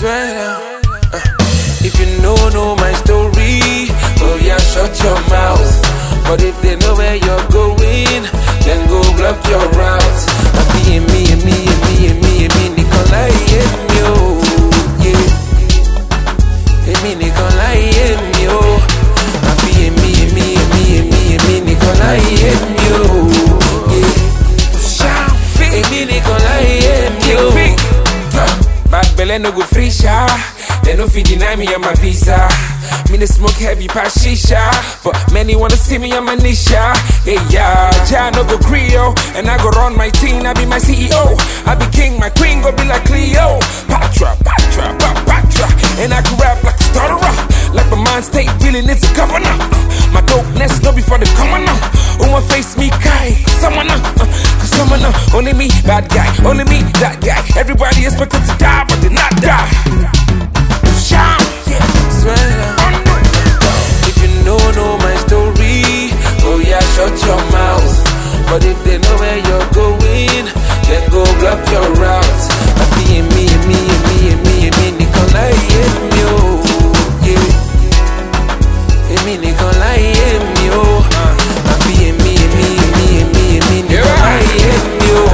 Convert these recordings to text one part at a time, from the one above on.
Swear down. If you know my story, oh yeah, shut your mouth. But if they know where you're going, then go block your route. I feel me, Nikolai, yeah. Me, Nikolai, yeah. I feel me, Nikolai, yeah. Me, Nikolai, yeah. Bad belly no go free sha. They no fit deny me on my visa. Me no smoke heavy past shisha, but many wanna see me on my nisha. Hey yeah, ja no go Creole, and I go run my team. I be my CEO. I be king, my queen go be like Cleo. Patra, and I can rap like a stutterer. Like my mind state feeling it's a governor. My dopeness no before the commoner. Who want face me kai? Someone only me bad guy, only me that guy. Everybody expected to die, but they not die. Shout, yeah, swear down. If you know my story, oh yeah, shut your mouth. But if they know where you're going, then go block your route. I feel me, Nikolai, yeah. Me, Nikolai, yeah. I feel me, Nikolai, yeah.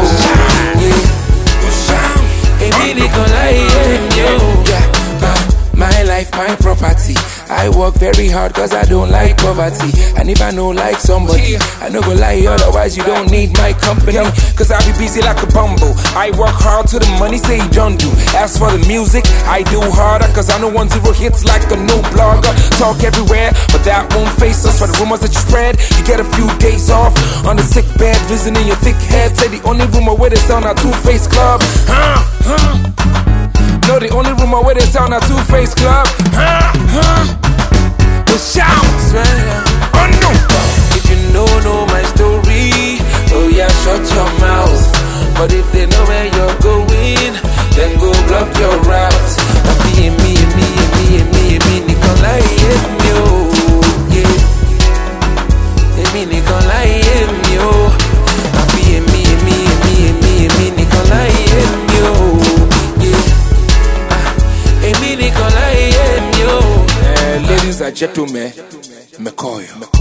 My life, my property. I work very hard cause I don't like poverty. And if I don't like somebody, I no go lie, otherwise you don't need my company. Cause I be busy like a bumble. I work hard till the money say you don't do. As for the music, I do harder cause I know 10 hits like a new blogger. Talk everywhere, but that won't face us. For the rumors that you spread, you get a few days off on the sick bed, visiting your thick head. Say the only rumor where they sound our Two-Face Club. No, the only rumor where they sound our Two-Face Club. But shout, oh no. If you know my story, oh yeah, shut your mouth. But if they know where you're going, then go block your route. I feel me, Nikolai, yeah. Me, Nikolai, yeah. I feel me, Nikolai, yeah. Ladies and gentlemen, McCoy.